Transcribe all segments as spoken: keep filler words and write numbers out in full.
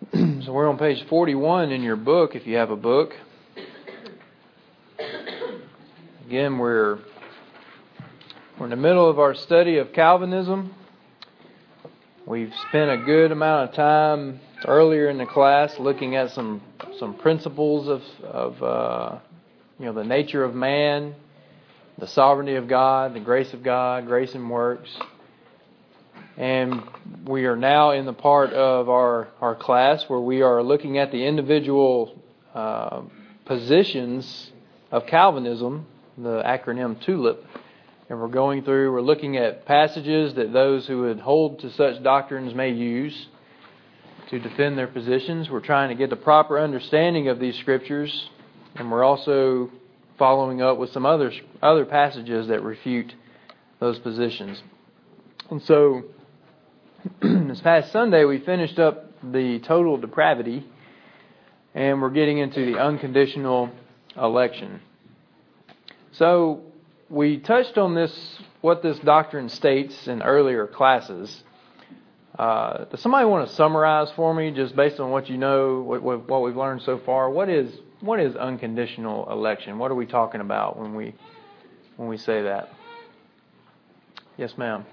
So we're on page forty-one in your book, if you have a book. Again, we're we're in the middle of our study of Calvinism. We've spent a good amount of time earlier in the class looking at some some principles of of uh, you know the nature of man, the sovereignty of God, the grace of God, grace and works. And we are now in the part of our, our class where we are looking at the individual uh, positions of Calvinism, the acronym TULIP. And we're going through, we're looking at passages that those who would hold to such doctrines may use to defend their positions. We're trying to get the proper understanding of these scriptures. And we're also following up with some other, other passages that refute those positions. And so, this past Sunday, we finished up the total depravity, and we're getting into the unconditional election. So, we touched on this, what this doctrine states in earlier classes. Uh, does somebody want to summarize for me, just based on what you know, what, what, what we've learned so far? What is what is unconditional election? What are we talking about when we when we say that? Yes, ma'am.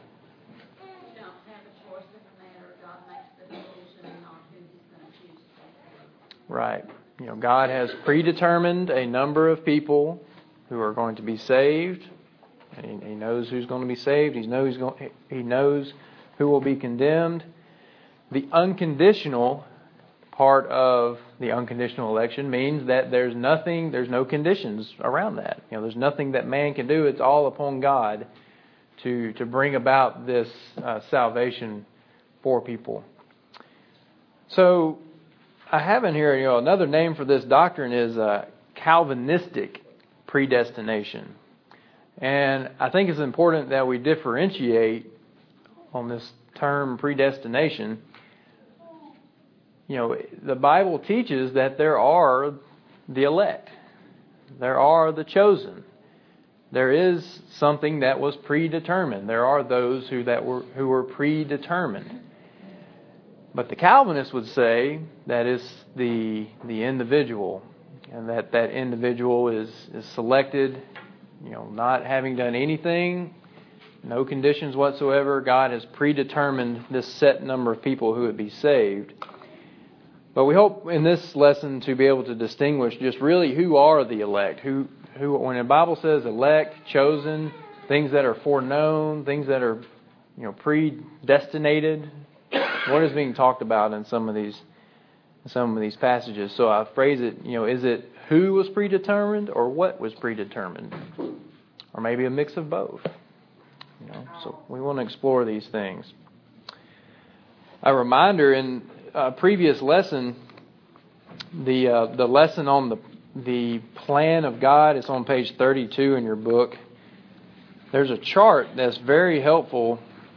Right. You know, God has predetermined a number of people who are going to be saved. And he, he knows who's going to be saved. He knows, going, he knows who will be condemned. The unconditional part of the unconditional election means that there's nothing, there's no conditions around that. You know, there's nothing that man can do. It's all upon God to, to bring about this uh, salvation for people. So, I have in here, you know, another name for this doctrine is uh, Calvinistic predestination. And I think it's important that we differentiate on this term predestination. You know, the Bible teaches that there are the elect. There are the chosen. There is something that was predetermined. There are those who that were who were predetermined. But the Calvinists would say that is the the individual, and that that individual is, is selected, you know, not having done anything, no conditions whatsoever. God has predetermined this set number of people who would be saved. But we hope in this lesson to be able to distinguish just really who are the elect. Who who when the Bible says elect, chosen, things that are foreknown, things that are, you know, predestinated. What is being talked about in some of these some of these passages? So I phrase it, you know, is it who was predetermined or what was predetermined? Or maybe a mix of both. You know, so we want to explore these things. A reminder in a previous lesson, the uh, the lesson on the the plan of God is on page thirty-two in your book. There's a chart that's very helpful,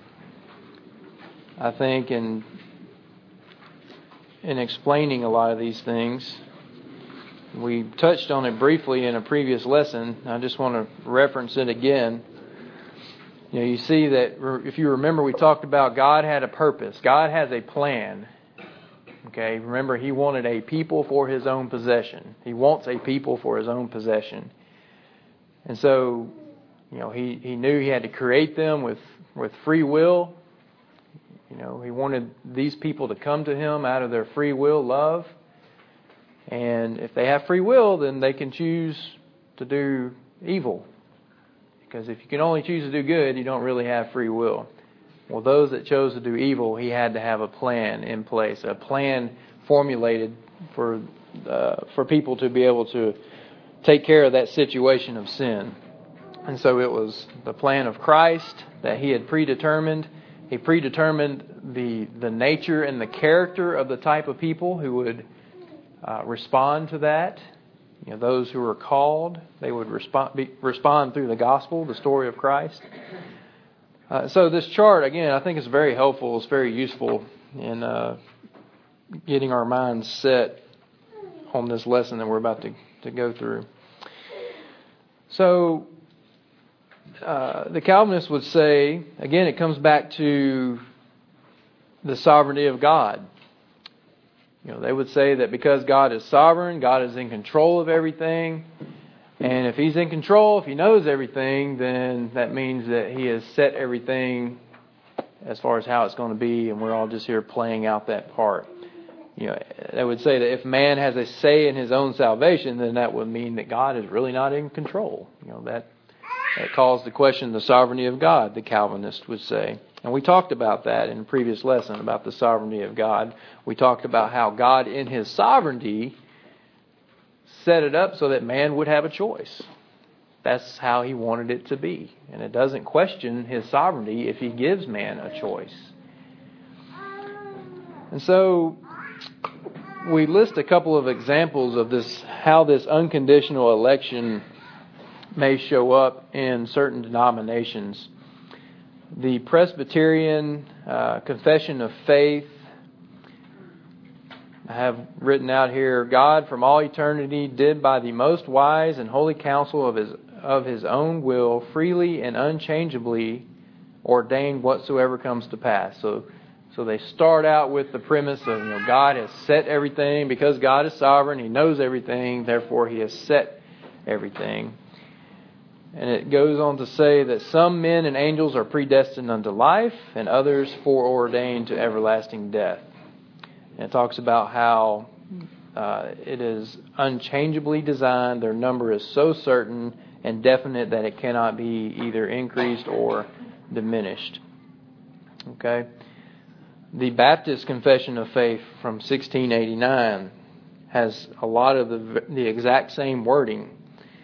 I think, in in explaining a lot of these things. We touched on it briefly in a previous lesson. I just want to reference it again. You know, you see that if you remember, we talked about God had a purpose. God has a plan. Okay, remember, He wanted a people for His own possession. He wants a people for His own possession. And so, you know, He, he knew He had to create them with, with free will. You know, He wanted these people to come to Him out of their free will love. And if they have free will, then they can choose to do evil. Because if you can only choose to do good, you don't really have free will. Well, those that chose to do evil, He had to have a plan in place, a plan formulated for uh, for people to be able to take care of that situation of sin. And so it was the plan of Christ that He had predetermined. He predetermined the the nature and the character of the type of people who would uh, respond to that. You know, those who were called, they would respond be, respond through the gospel, the story of Christ. Uh, so this chart, again, I think is very helpful. It's very useful in uh, getting our minds set on this lesson that we're about to, to go through. So uh, the Calvinists would say, again, it comes back to the sovereignty of God. You know, they would say that because God is sovereign, God is in control of everything. And if He's in control, if He knows everything, then that means that He has set everything as far as how it's going to be, and we're all just here playing out that part. You know, they would say that if man has a say in his own salvation, then that would mean that God is really not in control. You know, that that calls to question the sovereignty of God, the Calvinist would say. And we talked about that in a previous lesson, about the sovereignty of God. We talked about how God in His sovereignty set it up so that man would have a choice. That's how He wanted it to be. And it doesn't question His sovereignty if He gives man a choice. And so we list a couple of examples of this, how this unconditional election may show up in certain denominations. The Presbyterian uh, Confession of Faith, I have written out here, God from all eternity did by the most wise and holy counsel of his of his own will freely and unchangeably ordain whatsoever comes to pass. So so they start out with the premise of, you know, God has set everything. Because God is sovereign, He knows everything, therefore He has set everything. And it goes on to say that some men and angels are predestined unto life, and others foreordained to everlasting death. And it talks about how uh, it is unchangeably designed. Their number is so certain and definite that it cannot be either increased or diminished. Okay. The Baptist Confession of Faith from sixteen eighty-nine has a lot of the, the exact same wording.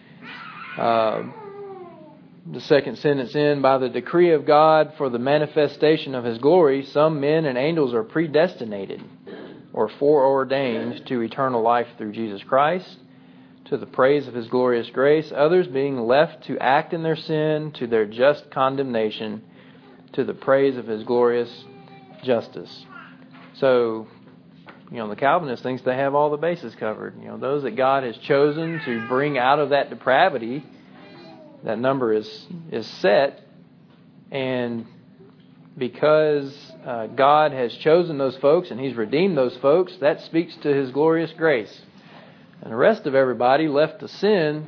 Uh, the second sentence in, by the decree of God for the manifestation of His glory, some men and angels are predestinated or foreordained to eternal life through Jesus Christ, to the praise of His glorious grace, others being left to act in their sin, to their just condemnation, to the praise of His glorious justice. So, you know, the Calvinist thinks they have all the bases covered. You know, those that God has chosen to bring out of that depravity, that number is is set, and because uh, God has chosen those folks and He's redeemed those folks, that speaks to His glorious grace. And the rest of everybody left to sin,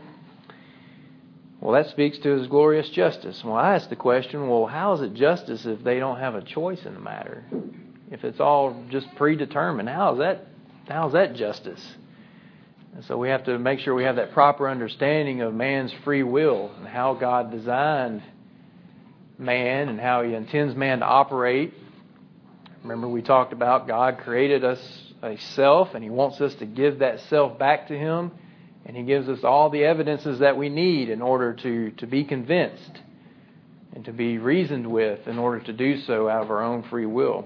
well, that speaks to His glorious justice. Well, I ask the question, well, how is it justice if they don't have a choice in the matter? If it's all just predetermined, how is that, how is that justice? And so we have to make sure we have that proper understanding of man's free will and how God designed man and how He intends man to operate. Remember, we talked about God created us a self, and He wants us to give that self back to Him. And He gives us all the evidences that we need in order to, to be convinced and to be reasoned with in order to do so out of our own free will.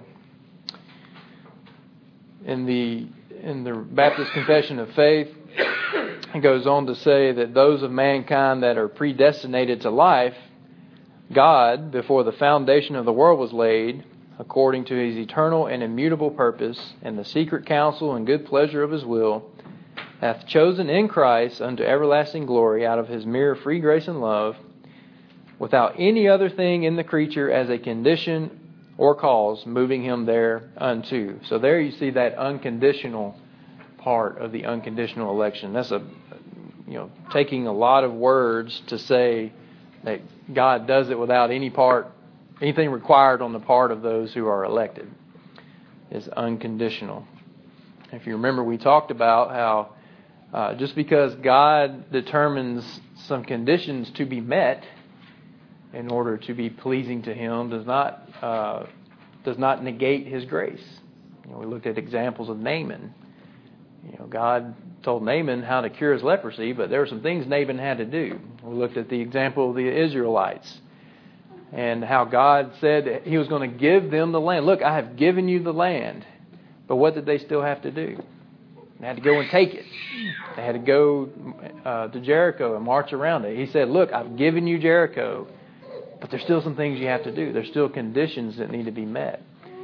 In the in the Baptist Confession of Faith, it goes on to say that those of mankind that are predestinated to life, God, before the foundation of the world was laid, according to His eternal and immutable purpose, and the secret counsel and good pleasure of His will, hath chosen in Christ unto everlasting glory out of His mere free grace and love, without any other thing in the creature as a condition or cause moving Him thereunto. So there you see that unconditional part of the unconditional election. That's a, you know, taking a lot of words to say that God does it without any part, anything required on the part of those who are elected. It's unconditional. If you remember, we talked about how uh, just because God determines some conditions to be met in order to be pleasing to Him does not uh, does not negate His grace. You know, we looked at examples of Naaman. You know, God told Naaman how to cure his leprosy, but there were some things Naaman had to do. We looked at the example of the Israelites and how God said that He was going to give them the land. Look, I have given you the land. But what did they still have to do? They had to go and take it. They had to go uh, to Jericho and march around it. He said, look, I've given you Jericho, but there's still some things you have to do. There's still conditions that need to be met.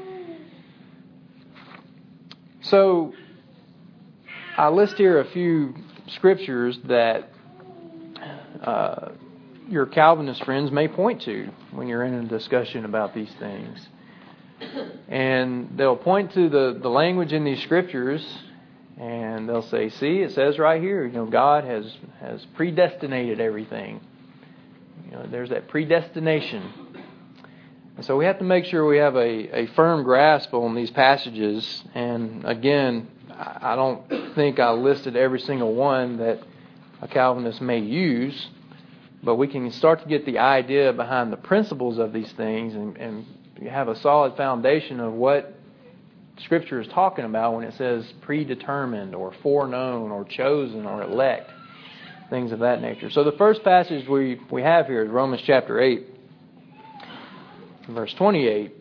So I list here a few scriptures that uh, your Calvinist friends may point to when you're in a discussion about these things. And they'll point to the, the language in these scriptures, and they'll say, see, it says right here, you know, God has, has predestinated everything. You know, there's that predestination. And so we have to make sure we have a, a firm grasp on these passages. And again, I don't think I listed every single one that a Calvinist may use, but we can start to get the idea behind the principles of these things and, and have a solid foundation of what Scripture is talking about when it says predetermined or foreknown or chosen or elect, things of that nature. So the first passage we, we have here is Romans chapter eight, verse twenty-eight.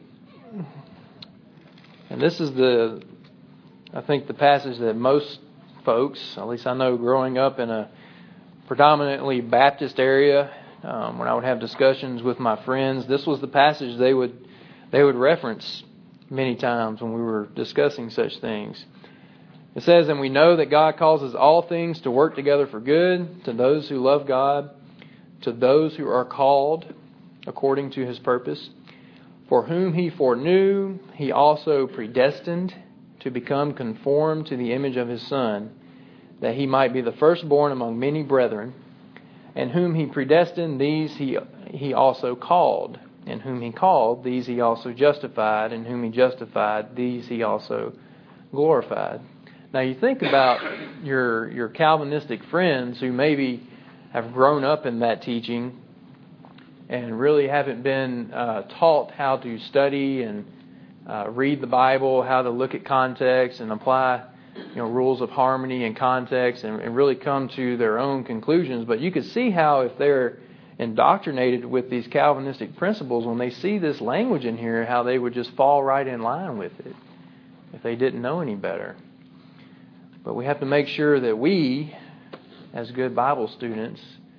And this is the, I think, the passage that most folks, at least I know growing up in a predominantly Baptist area, um, when I would have discussions with my friends, this was the passage they would they would reference many times when we were discussing such things. It says, and we know that God causes all things to work together for good to those who love God, to those who are called according to His purpose, for whom He foreknew, He also predestined to become conformed to the image of His Son, that He might be the firstborn among many brethren. And whom He predestined, these He He also called. And whom He called, these He also justified. And whom He justified, these He also glorified. Now you think about your your Calvinistic friends who maybe have grown up in that teaching and really haven't been uh, taught how to study and uh, read the Bible, how to look at context and apply, you know, rules of harmony and context, and, and really come to their own conclusions. But you could see how if they're indoctrinated with these Calvinistic principles, when they see this language in here, how they would just fall right in line with it if they didn't know any better. But we have to make sure that we, as good Bible students,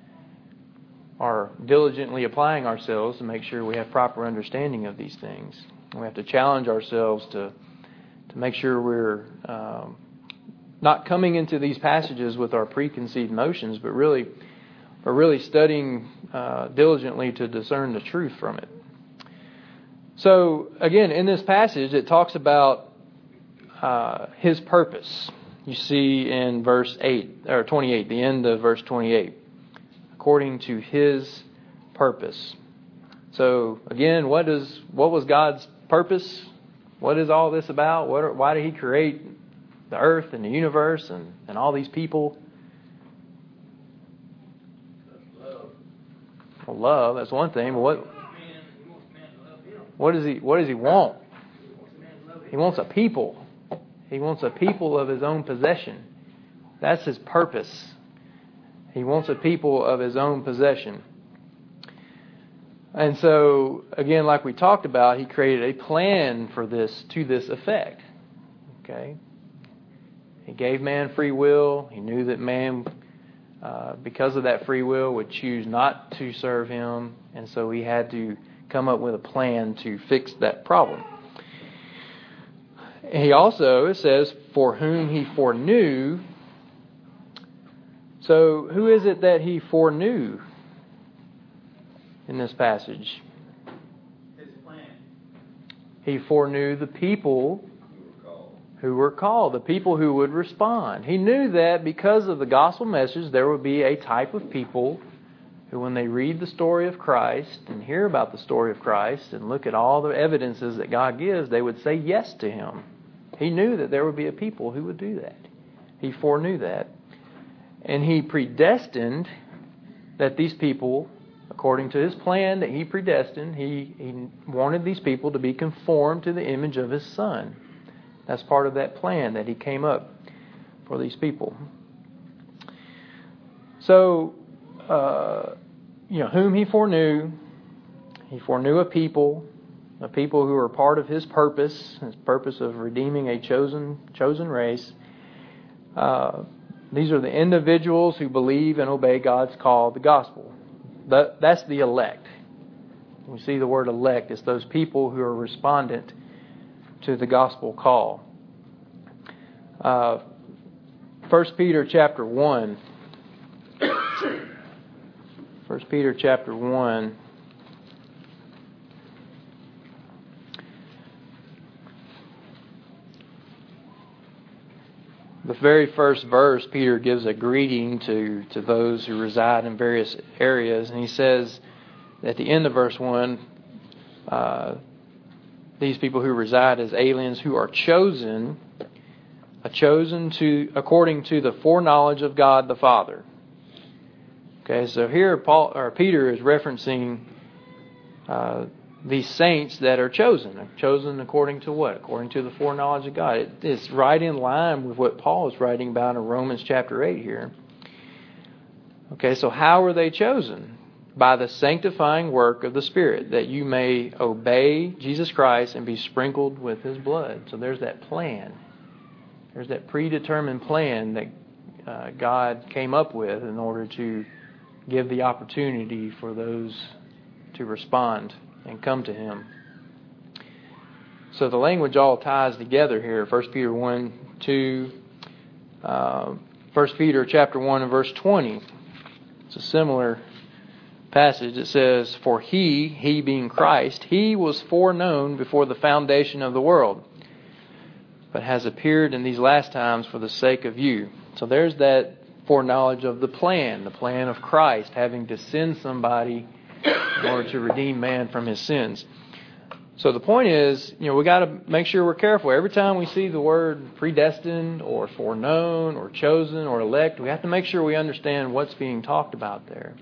are diligently applying ourselves to make sure we have proper understanding of these things. We have to challenge ourselves to to make sure we're um, not coming into these passages with our preconceived notions, but really, we're really studying uh, diligently to discern the truth from it. So, again, in this passage, it talks about uh, His purpose. You see in verse eight or twenty-eight, the end of verse twenty-eight, according to His purpose. So, again, what is what was God's purpose? What is all this about? What are, why did He create the earth and the universe and, and all these people? Love. Well, love, that's one thing, but what what does he what does he want? He wants a people. He wants a people of His own possession. That's His purpose. He wants a people of His own possession. And so, again, like we talked about, He created a plan for this, to this effect. Okay? He gave man free will. He knew that man, uh, because of that free will, would choose not to serve Him. And so He had to come up with a plan to fix that problem. He also, it says, for whom He foreknew. So, who is it that He foreknew in this passage? His plan. He foreknew the people who were called, the people who would respond. He knew that because of the gospel message, there would be a type of people who, when they read the story of Christ and hear about the story of Christ and look at all the evidences that God gives, they would say yes to Him. He knew that there would be a people who would do that. He foreknew that. And He predestined that these people, according to His plan that He predestined, He, he wanted these people to be conformed to the image of His Son. That's part of that plan that He came up for these people. So, uh, you know, whom He foreknew, He foreknew a people, a people who are part of His purpose, His purpose of redeeming a chosen chosen race. Uh, these are the individuals who believe and obey God's call, the gospel. That, that's the elect. We see the word elect. It's those people who are respondent to the gospel call. Uh, First Peter chapter one. First Peter chapter one. the very first verse, Peter gives a greeting to, to those who reside in various areas. And he says at the end of verse one, uh, these people who reside as aliens who are chosen, are chosen to according to the foreknowledge of God the Father. Okay, so here Paul or Peter is referencing uh, these saints that are chosen. Chosen according to what? According to the foreknowledge of God. It, it's right in line with what Paul is writing about in Romans chapter eight here. Okay, so how are they chosen? By the sanctifying work of the Spirit, that you may obey Jesus Christ and be sprinkled with His blood. So there's that plan. There's that predetermined plan that uh, God came up with in order to give the opportunity for those to respond and come to Him. So the language all ties together here. First Peter one, two, uh, First Peter chapter one and verse twenty. It's a similar passage. It says, "For He, He being Christ, He was foreknown before the foundation of the world, but has appeared in these last times for the sake of you." So there's that foreknowledge of the plan, the plan of Christ having to send somebody in order to redeem man from his sins. So the point is, you know, we got to make sure we're careful. Every time we see the word predestined or foreknown or chosen or elect, we have to make sure we understand what's being talked about there.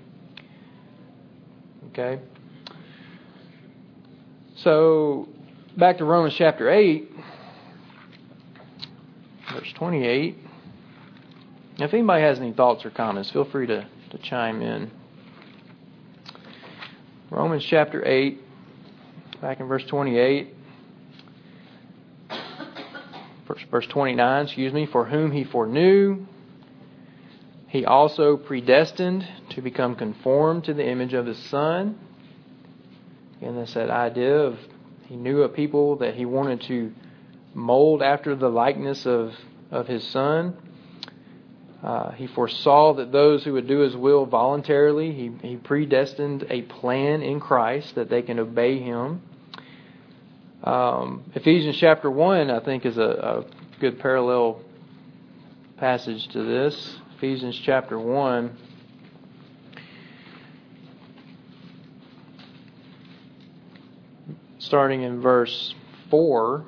Okay? So, back to Romans chapter eight, verse twenty-eight. If anybody has any thoughts or comments, feel free to, to chime in. Romans chapter eight, back in verse twenty-eight. Verse twenty-nine, excuse me. "For whom He foreknew, He also predestined to become conformed to the image of His Son." And that's that idea of He knew a people that He wanted to mold after the likeness of, of His Son. Uh, he foresaw that those who would do His will voluntarily, he, he predestined a plan in Christ that they can obey Him. Um, Ephesians chapter one, I think, is a, a good parallel passage to this. Ephesians chapter one. Starting in verse four.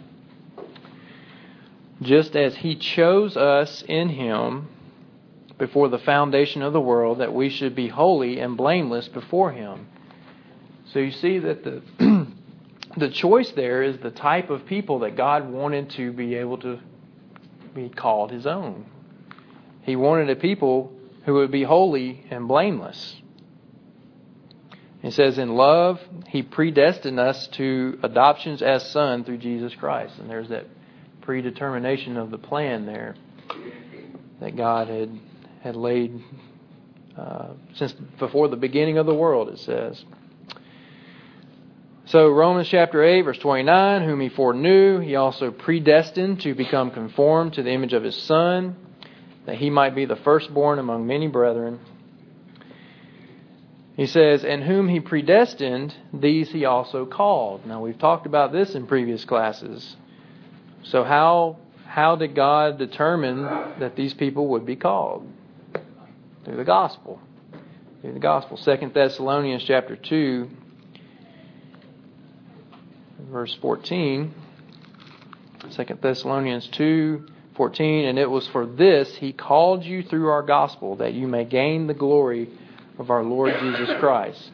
"Just as He chose us in Him before the foundation of the world, that we should be holy and blameless before Him." So you see that the the choice there is the type of people that God wanted to be able to be called His own. He wanted a people who would be holy and blameless. It says, "In love, He predestined us to adoptions as sons through Jesus Christ." And there's that predetermination of the plan there that God had had laid uh, since before the beginning of the world, it says. So Romans chapter eight, verse twenty-nine, "Whom He foreknew, He also predestined to become conformed to the image of His Son, that He might be the firstborn among many brethren." He says, "And whom He predestined, these He also called." Now we've talked about this in previous classes. So how how did God determine that these people would be called? Through the gospel. Through the gospel. Second Thessalonians chapter two, verse fourteen. Second Thessalonians two, fourteen. "And it was for this He called you through our gospel, that you may gain the glory of our Lord Jesus Christ."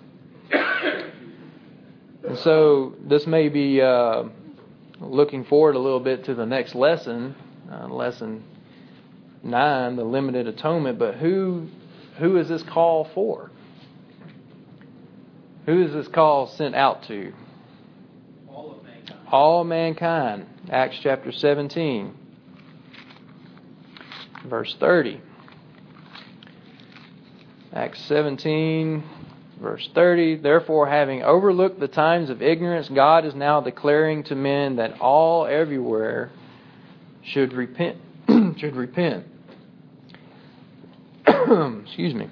And so this may be uh, looking forward a little bit to the next lesson, uh, lesson nine, the limited atonement. But who who is this call for? Who is this call sent out to? All of mankind. All mankind. Acts chapter seventeen, verse thirty. Acts seventeen, verse thirty. "Therefore, having overlooked the times of ignorance, God is now declaring to men that all everywhere should repent." should repent. Excuse me.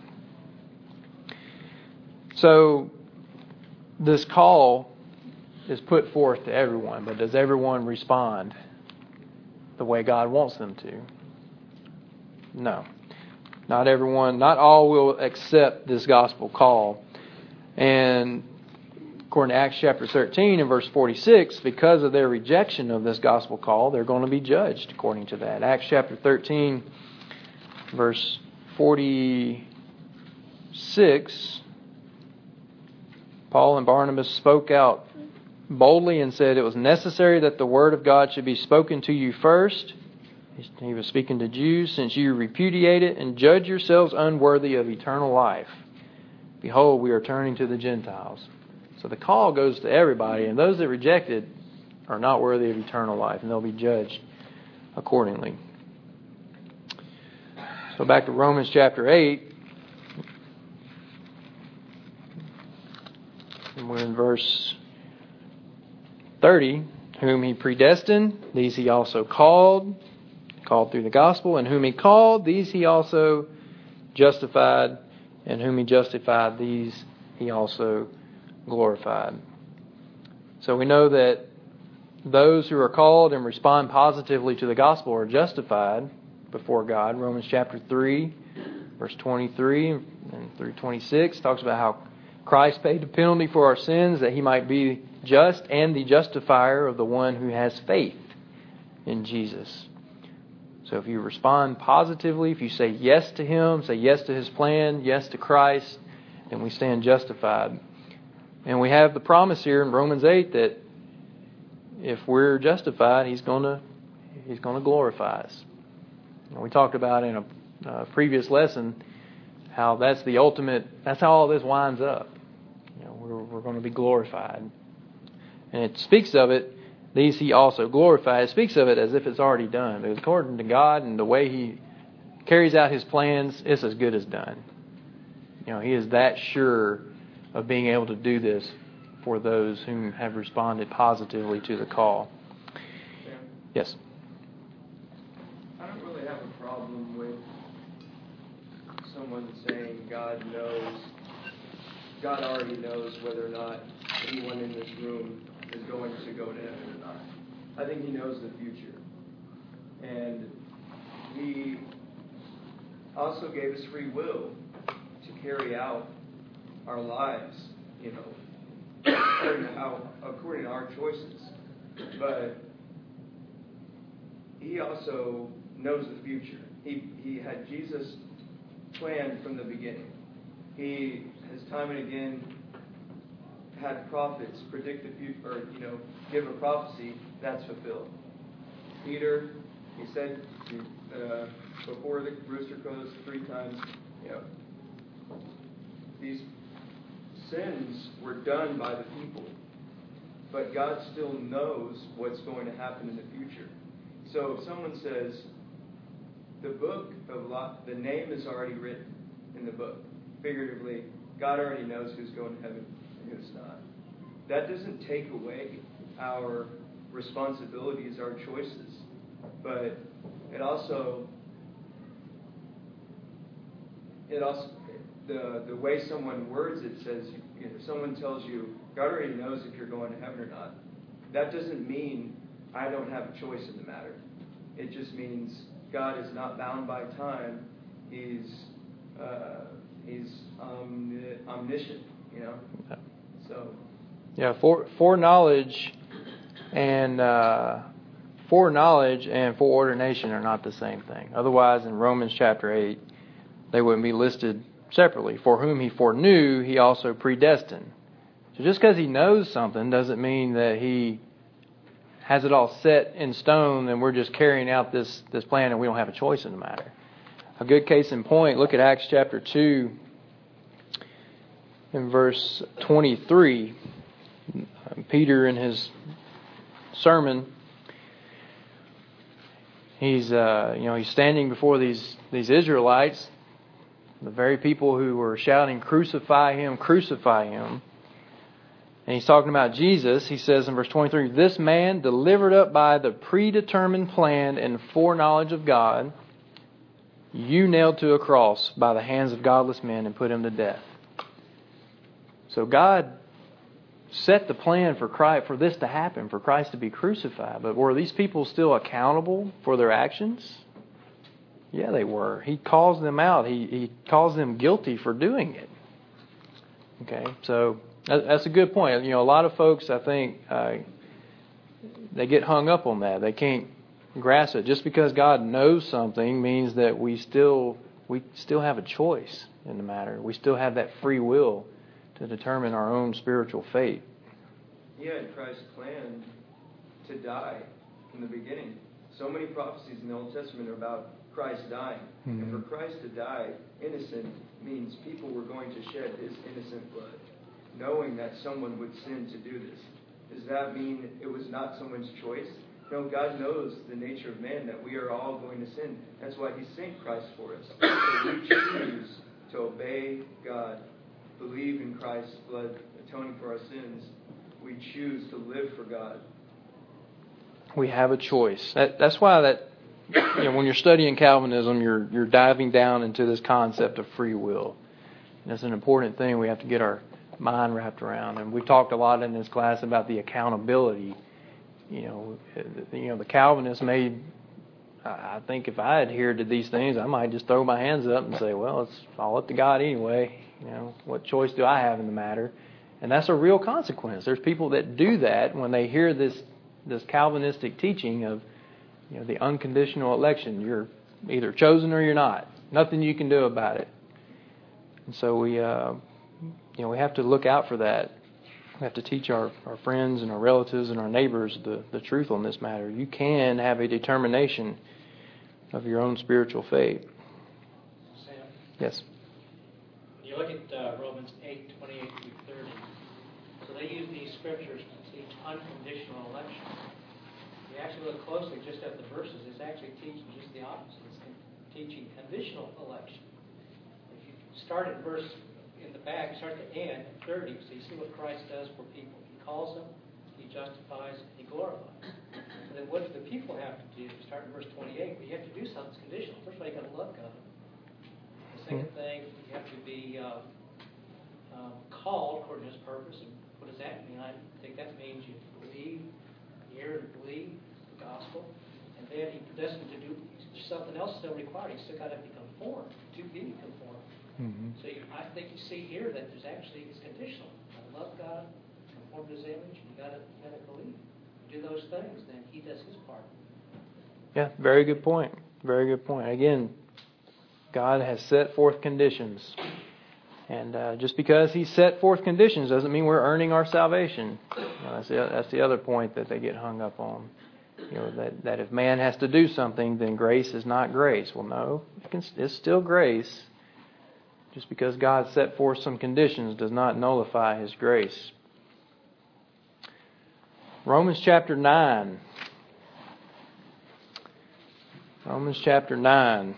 So, this call is put forth to everyone, but does everyone respond the way God wants them to? No. Not everyone, not all will accept this gospel call. And according to Acts chapter thirteen and verse forty-six, because of their rejection of this gospel call, they're going to be judged according to that. Acts chapter thirteen, verse forty-six, Paul and Barnabas spoke out boldly and said it was necessary that the word of God should be spoken to you first. He was speaking to Jews, since you repudiate it and judge yourselves unworthy of eternal life. Behold, we are turning to the Gentiles. So the call goes to everybody, and those that reject it are not worthy of eternal life, and they'll be judged accordingly. So back to Romans chapter eight. And we're in verse thirty. Whom he predestined, these he also called. Called through the gospel. And whom he called, these he also justified. And whom he justified, these he also glorified. So we know that those who are called and respond positively to the gospel are justified before God. Romans chapter three, verse twenty-three and through twenty-six talks about how Christ paid the penalty for our sins that he might be just and the justifier of the one who has faith in Jesus. So if you respond positively, if you say yes to him, say yes to his plan, yes to Christ, then we stand justified. And we have the promise here in Romans eight that if we're justified, he's going to he's going to glorify us. And we talked about in a uh, previous lesson how that's the ultimate, that's how all this winds up. You know, we're, we're going to be glorified. And it speaks of it, these he also glorified. It speaks of it as if it's already done. Because according to God and the way he carries out his plans, it's as good as done. You know, he is that sure of being able to do this for those who have responded positively to the call. Sam? Yes? I don't really have a problem with someone saying God knows, God already knows whether or not anyone in this room is going to go to heaven or not. I think he knows the future. And he also gave us free will to carry out our lives, you know, according to how, according to our choices. But he also knows the future. He he had Jesus planned from the beginning. He has time and again had prophets predict the future, or you know, give a prophecy that's fulfilled. Peter, he said uh, before the rooster crows three times, you know, these sins were done by the people, but God still knows what's going to happen in the future. So if someone says the book of lot, the name is already written in the book, figuratively, God already knows who's going to heaven and who's not. That doesn't take away our responsibilities, our choices, but it also it also the the way someone words it says, you know, someone tells you God already knows if you're going to heaven or not. That doesn't mean I don't have a choice in the matter. It just means God is not bound by time. He's uh, he's omni- omniscient, you know. So yeah, for foreknowledge and uh, foreknowledge and foreordination are not the same thing. Otherwise, in Romans chapter eight, they wouldn't be listed separately. For whom he foreknew, he also predestined. So just because he knows something doesn't mean that he has it all set in stone and we're just carrying out this, this plan and we don't have a choice in the matter. A good case in point, look at Acts chapter two in verse twenty-three. Peter in his sermon, he's uh, you know he's standing before these these Israelites, the very people who were shouting, "Crucify him, crucify him." And he's talking about Jesus. He says in verse twenty-three, "This man, delivered up by the predetermined plan and foreknowledge of God, you nailed to a cross by the hands of godless men and put him to death." So God set the plan for Christ, for this to happen, for Christ to be crucified. But were these people still accountable for their actions? Yeah, they were. He calls them out. He he calls them guilty for doing it. Okay, so that, that's a good point. You know, a lot of folks, I think, uh, they get hung up on that. They can't grasp it. Just because God knows something means that we still we still have a choice in the matter. We still have that free will to determine our own spiritual fate. He had Christ planned to die from the beginning. So many prophecies in the Old Testament are about Christ dying. Mm-hmm. And for Christ to die innocent means people were going to shed his innocent blood, knowing that someone would sin to do this. Does that mean it was not someone's choice? No, God knows the nature of man, that we are all going to sin. That's why he sent Christ for us. So we choose to obey God, believe in Christ's blood, atoning for our sins. We choose to live for God. We have a choice. That, that's why that you know when you're studying Calvinism, you're you're diving down into this concept of free will. And it's an important thing we have to get our mind wrapped around. And we talked a lot in this class about the accountability. You know, you know the Calvinists made. I think if I adhered to these things, I might just throw my hands up and say, "Well, it's all up to God anyway." You know, what choice do I have in the matter? And that's a real consequence. There's people that do that when they hear this this Calvinistic teaching of, you know, the unconditional election. You're either chosen or you're not. Nothing you can do about it. And so we, uh, you know, we have to look out for that. We have to teach our, our friends and our relatives and our neighbors the, the truth on this matter. You can have a determination of your own spiritual fate. Sam? Yes. When you look at uh, Romans eight, twenty-eight through thirty, so they use these scriptures to teach unconditional election. If you actually look closely just at the verses, it's actually teaching just the opposite. It's teaching conditional election. If you start at verse in the back, start at the end, thirty, so you see what Christ does for people. He calls them, he justifies, he glorifies. And then what do the people have to do? Start in verse twenty-eight, but you have to do something conditional. First of all, you got to love God. The second thing, you have to be uh, um, called according to his purpose. And what does that mean? I think that means you believe, hear and believe the gospel. And then he predestined to do something else still required. You still got to be conformed, to be conformed. Mm-hmm. So you, I think you see here that there's actually, it's conditional. I love God, conform to his image, you got to you got to believe. Do those things, then he does his part. Yeah, very good point. Very good point. Again, God has set forth conditions. And uh, just because he set forth conditions doesn't mean we're earning our salvation. You know, that's, the, that's the other point that they get hung up on. You know, that, that if man has to do something, then grace is not grace. Well, no, it can, it's still grace. Just because God set forth some conditions does not nullify his grace. Romans chapter nine. Romans chapter nine.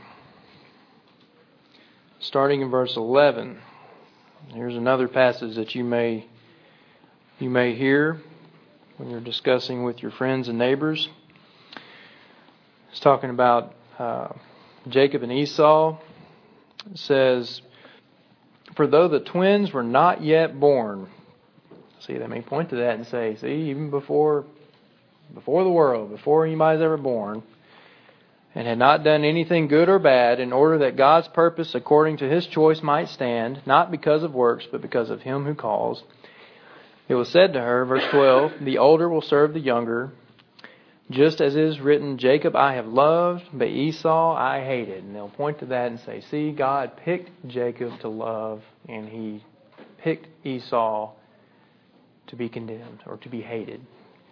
Starting in verse eleven. Here's another passage that you may you may hear when you're discussing with your friends and neighbors. It's talking about uh, Jacob and Esau. It says, "For though the twins were not yet born," see, they may point to that and say, "See, even before before the world, before anybody's ever born, and had not done anything good or bad, in order that God's purpose according to his choice might stand, not because of works, but because of him who calls. It was said to her," verse twelve, "the older will serve the younger, just as it is written, Jacob I have loved, but Esau I hated." And they'll point to that and say, see, God picked Jacob to love, and he picked Esau to be condemned or to be hated.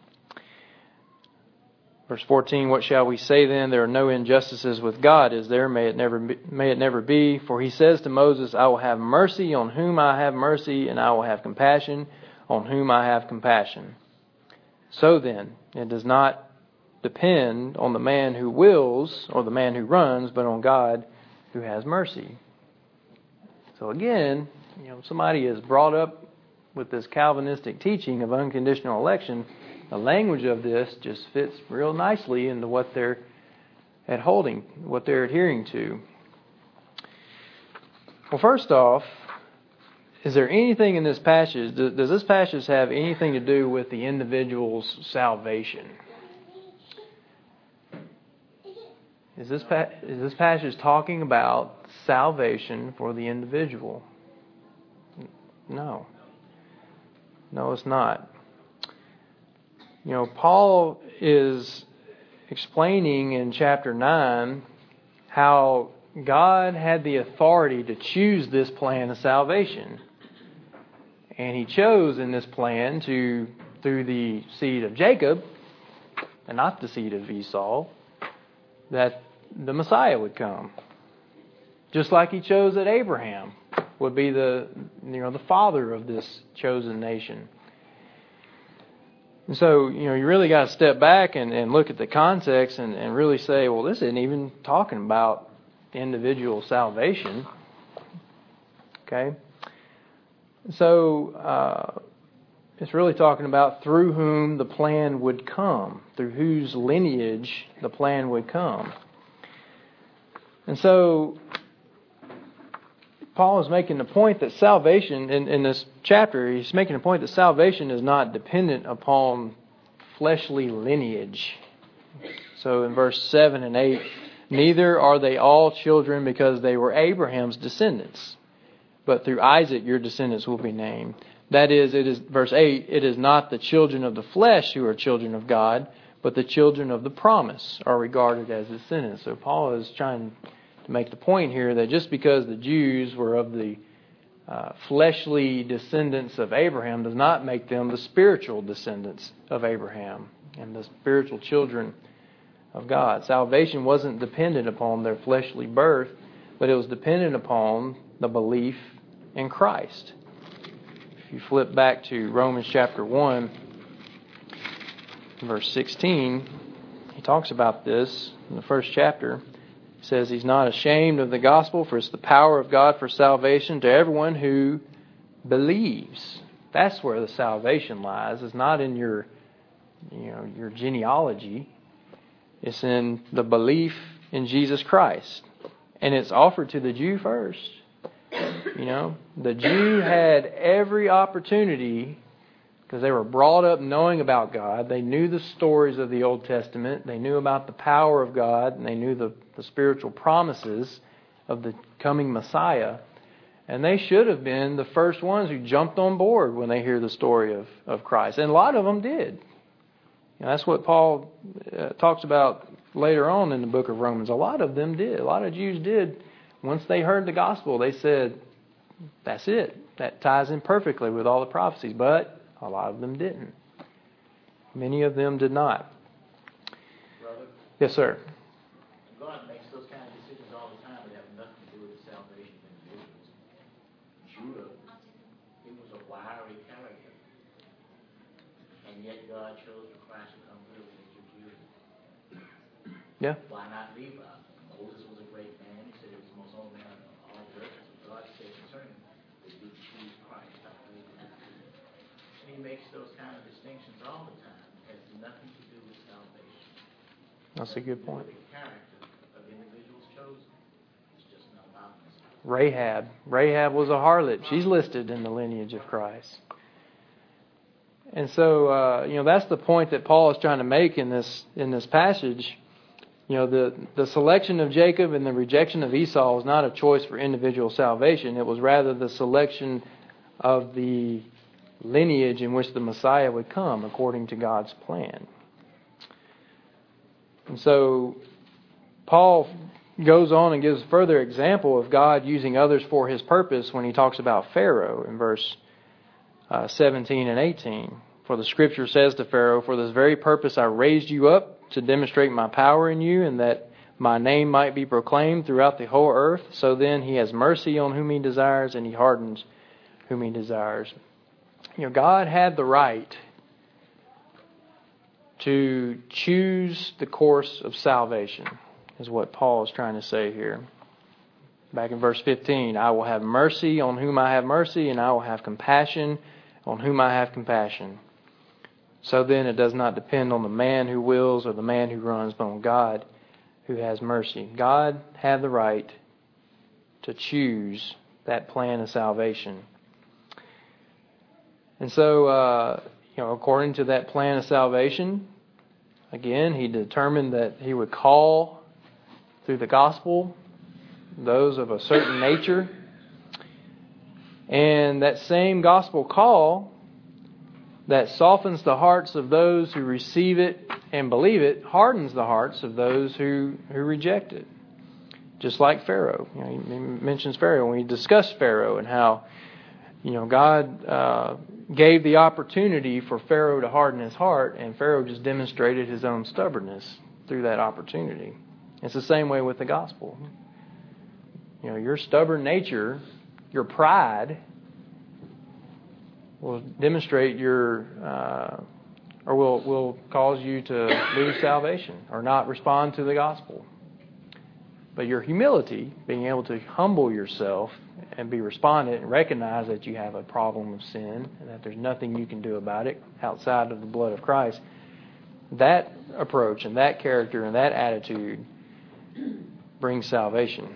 Verse fourteen, "What shall we say then? There are no injustices with God, is there? May it never be, may it never be. For he says to Moses, I will have mercy on whom I have mercy, and I will have compassion on whom I have compassion. So then, it does not depend on the man who wills or the man who runs, but on God who has mercy." So again, you know, somebody is brought up with this Calvinistic teaching of unconditional election. The language of this just fits real nicely into what they're at holding, what they're adhering to. Well, first off, is there anything in this passage, does this passage have anything to do with the individual's salvation? Is this pa- is this passage talking about salvation for the individual? No. No, it's not. You know, Paul is explaining in chapter nine how God had the authority to choose this plan of salvation. And He chose in this plan to, through the seed of Jacob, and not the seed of Esau, that the Messiah would come. Just like He chose that Abraham would be the, you know, the father of this chosen nation. And so, you know, you really got to step back and, and look at the context and, and really say, well, this isn't even talking about individual salvation. Okay? So, uh, it's really talking about through whom the plan would come, through whose lineage the plan would come. And so, Paul is making the point that salvation, in, in this chapter, he's making the point that salvation is not dependent upon fleshly lineage. So in verse seven and eight, neither are they all children because they were Abraham's descendants, but through Isaac your descendants will be named. That is, it is verse eight, it is not the children of the flesh who are children of God, but the children of the promise are regarded as descendants. So Paul is trying to make the point here that just because the Jews were of the uh, fleshly descendants of Abraham does not make them the spiritual descendants of Abraham and the spiritual children of God. Salvation wasn't dependent upon their fleshly birth, but it was dependent upon the belief in Christ. If you flip back to Romans chapter one, verse sixteen, he talks about this in the first chapter. He says he's not ashamed of the gospel, for it's the power of God for salvation to everyone who believes. That's where the salvation lies. It's not in your, you know, your genealogy. It's in the belief in Jesus Christ. And it's offered to the Jew first. You know, the Jew had every opportunity because they were brought up knowing about God. They knew the stories of the Old Testament. They knew about the power of God. And they knew the, the spiritual promises of the coming Messiah. And they should have been the first ones who jumped on board when they hear the story of, of Christ. And a lot of them did. You know, that's what Paul uh, talks about later on in the book of Romans. A lot of them did. A lot of Jews did. Once they heard the gospel, they said, that's it. That ties in perfectly with all the prophecies. But a lot of them didn't. Many of them did not. Brother? Yes, sir. God makes those kind of decisions all the time that have nothing to do with the salvation of individuals. Judah, he was a wiry character. And yet God chose for Christ to come through the lineage of Judah. Yeah. Why not Levi? Moses was a great man. He said he was the most holy man of all the earth. So God said concerning him that he would choose Christ out of Levi. And he makes those kind of distinctions all the time. It has nothing to do with salvation. That's a good point. The character of individuals chosen is just not about this. Rahab. Rahab was a harlot. She's listed in the lineage of Christ. And so, uh, you know, that's the point that Paul is trying to make in this in this passage. You know, the, the selection of Jacob and the rejection of Esau was not a choice for individual salvation. It was rather the selection of the lineage in which the Messiah would come according to God's plan. And so Paul goes on and gives further example of God using others for His purpose when he talks about Pharaoh in verse uh, seventeen and eighteen. For the Scripture says to Pharaoh, for this very purpose I raised you up, to demonstrate my power in you, and that my name might be proclaimed throughout the whole earth. So then He has mercy on whom He desires, and He hardens whom He desires. You know, God had the right to choose the course of salvation, is what Paul is trying to say here. Back in verse fifteen, I will have mercy on whom I have mercy, and I will have compassion on whom I have compassion. So then it does not depend on the man who wills or the man who runs, but on God who has mercy. God had the right to choose that plan of salvation. And so, uh, you know, according to that plan of salvation, again, He determined that He would call through the gospel, those of a certain nature. And that same gospel call that softens the hearts of those who receive it and believe it hardens the hearts of those who, who reject it. Just like Pharaoh. You know, he mentions Pharaoh when he discussed Pharaoh and how, you know, God uh, gave the opportunity for Pharaoh to harden his heart, and Pharaoh just demonstrated his own stubbornness through that opportunity. It's the same way with the gospel. You know, your stubborn nature, your pride, will demonstrate your, uh, or will will cause you to lose salvation or not respond to the gospel. But your humility, being able to humble yourself and be respondent and recognize that you have a problem of sin and that there's nothing you can do about it outside of the blood of Christ, that approach and that character and that attitude brings salvation.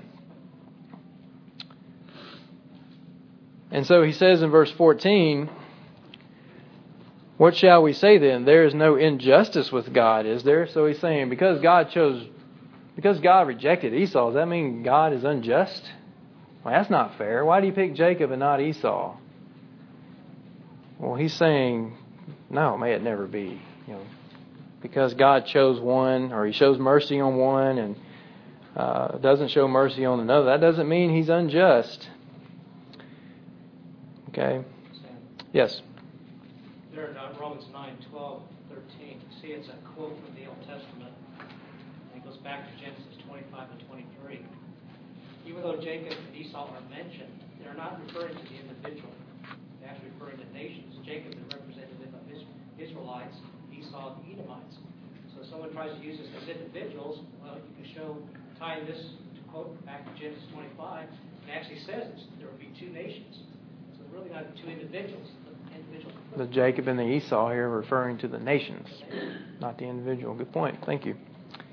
And so he says in verse fourteen, what shall we say then? There is no injustice with God, is there? So he's saying because God chose, because God rejected Esau, does that mean God is unjust? Well, that's not fair. Why do you pick Jacob and not Esau? Well, he's saying, no, may it never be. You know, because God chose one, or He shows mercy on one, and uh, doesn't show mercy on another, that doesn't mean He's unjust. Okay. Yes. There in Romans nine, twelve, thirteen, you see it's a quote from the Old Testament. And it goes back to Genesis twenty-five and twenty-three. Even though Jacob and Esau are mentioned, they're not referring to the individual. They're actually referring to nations. Jacob, the representative of Israelites, Esau, the Edomites. So if someone tries to use this as individuals, well, you can show, tying this to quote back to Genesis twenty-five, it actually says there will be two nations. So really not two individuals. Individuals. The Jacob and the Esau here are referring to the nations, not the individual. Good point. Thank you.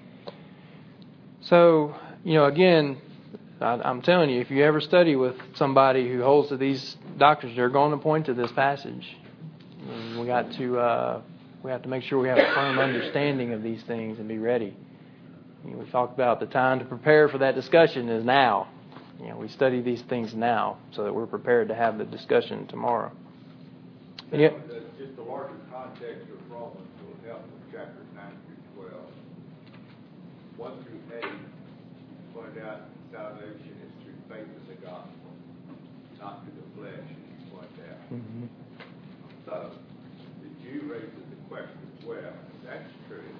So, you know, again, I, I'm telling you, if you ever study with somebody who holds to these doctrines, they're going to point to this passage. And we got to uh, we have to make sure we have a firm understanding of these things and be ready. You know, we talked about the time to prepare for that discussion is now. You know, we study these things now so that we're prepared to have the discussion tomorrow. And yet, just the larger context of Romans will help with chapters nine through twelve. One through eight pointed out salvation is through faith in the gospel, not through the flesh, as you pointed out. Mm-hmm. So, the Jew raises the question as well. If that's true,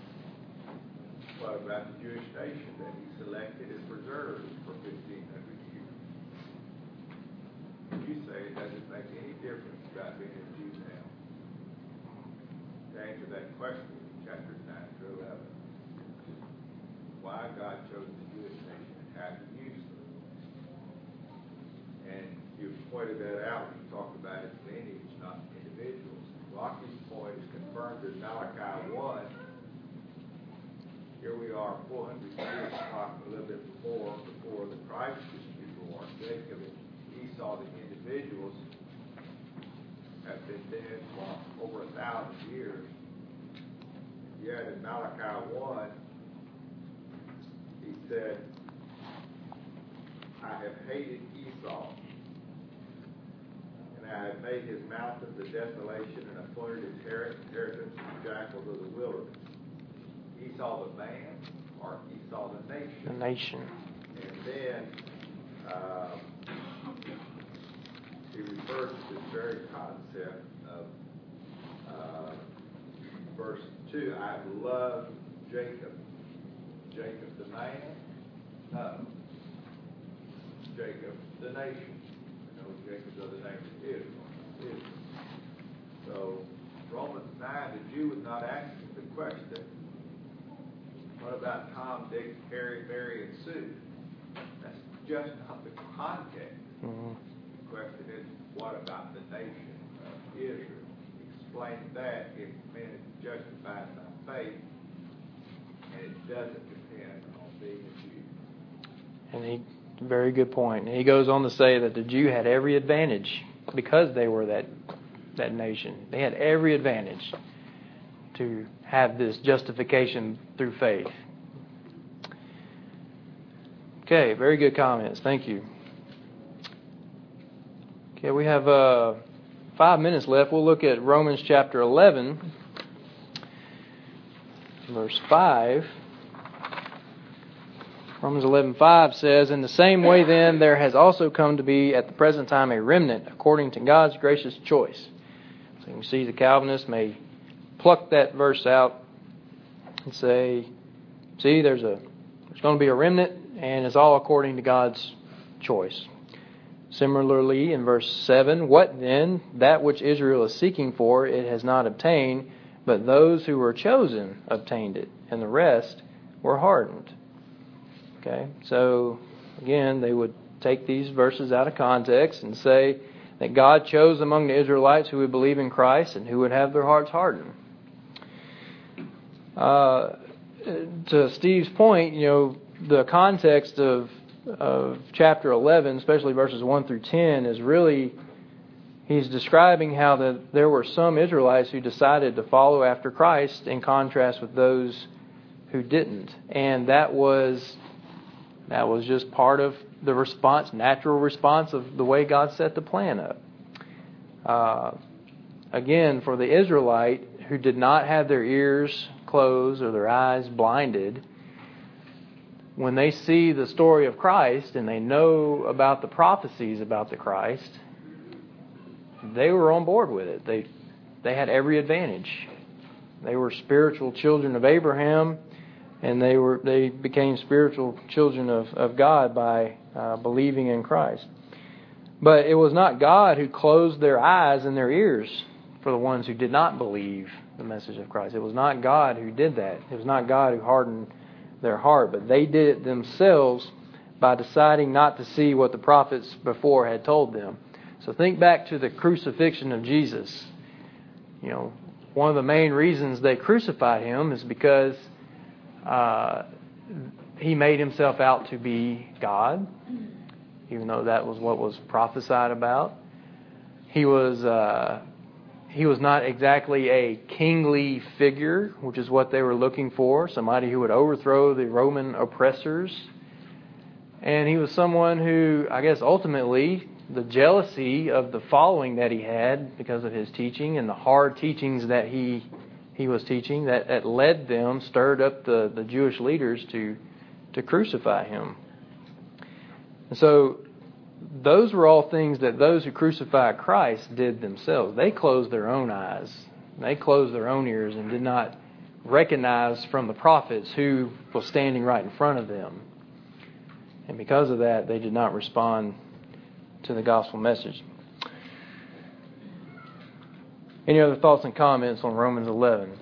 what about the Jewish nation that He selected and preserved for fifteen hundred years? You say it doesn't make any difference about being a Jew now. To answer that question, chapters nine through eleven, why God chose the Jewish nation and how to use them. And you pointed that out when you talked about its lineage, not individuals. Rocky's point is confirmed in Malachi one. Here we are, four hundred years, a little bit before, before the Christ was born. Jacob and Esau, the individuals, have been dead for over a thousand years. Yet in Malachi one, he said, I have hated Esau, and I have made his mountains a desolation and appointed his inheritance to jackals of the wilderness. Esau the man, or Esau the nation? The nation. And then uh, he refers to this very concept of uh, verse two. I have loved Jacob. Jacob the man? No. Jacob the nation. You know, Jacob's other name is Israel. Israel. So Romans nine, the Jew was not asking the question, what about Tom, Dick, Harry, Mary, and Sue? That's just not the context. Mm-hmm. The question is, what about the nation of Israel? Explain that if men is justified by faith, and it doesn't depend on being a Jew. And he, very good point. And he goes on to say that the Jew had every advantage because they were that that nation. They had every advantage to have this justification through faith. Okay, very good comments. Thank you. Okay, we have uh, five minutes left. We'll look at Romans chapter eleven, verse five. Romans eleven five says, "In the same way then, there has also come to be at the present time a remnant according to God's gracious choice." So you can see the Calvinists may pluck that verse out and say, see, there's a there's going to be a remnant, and it's all according to God's choice. Similarly, in verse seven, "What then? That which Israel is seeking for, it has not obtained, but those who were chosen obtained it, and the rest were hardened." Okay, so again, they would take these verses out of context and say that God chose among the Israelites who would believe in Christ and who would have their hearts hardened. Uh, to Steve's point, you know, the context of of chapter eleven, especially verses one through ten, is really, he's describing how the, there were some Israelites who decided to follow after Christ in contrast with those who didn't. And that was that was just part of the response, natural response of the way God set the plan up. Uh, again, for the Israelite who did not have their ears closed or their eyes blinded, when they see the story of Christ and they know about the prophecies about the Christ, they were on board with it. They they had every advantage. They were spiritual children of Abraham, and they were they became spiritual children of, of God by uh, believing in Christ. But it was not God who closed their eyes and their ears for the ones who did not believe the message of Christ. It was not God who did that. It was not God who hardened their heart, but they did it themselves by deciding not to see what the prophets before had told them. So think back to the crucifixion of Jesus. You know, one of the main reasons they crucified him is because uh, he made himself out to be God, even though that was what was prophesied about. He was uh, he was not exactly a kingly figure, which is what they were looking for, somebody who would overthrow the Roman oppressors. And he was someone who, I guess, ultimately, the jealousy of the following that he had because of his teaching and the hard teachings that he he was teaching, that, that led them, stirred up the, the Jewish leaders to, to crucify him. And so those were all things that those who crucified Christ did themselves. They closed their own eyes. They closed their own ears and did not recognize from the prophets who was standing right in front of them. And because of that, they did not respond to the gospel message. Any other thoughts and comments on Romans eleven?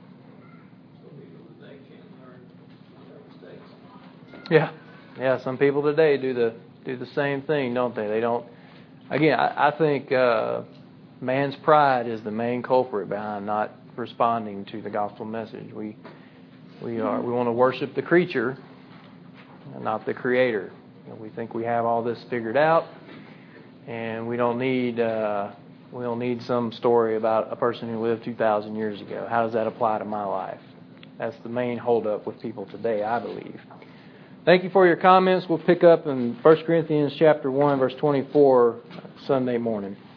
Yeah. Yeah, some people today do the do the same thing, don't they? They don't. Again, I, I think uh, man's pride is the main culprit behind not responding to the gospel message. We we are we want to worship the creature, and not the Creator. You know, we think we have all this figured out, and we don't need uh, we don't need some story about a person who lived two thousand years ago. How does that apply to my life? That's the main holdup with people today, I believe. Thank you for your comments. We'll pick up in First Corinthians chapter one, verse twenty-four, Sunday morning.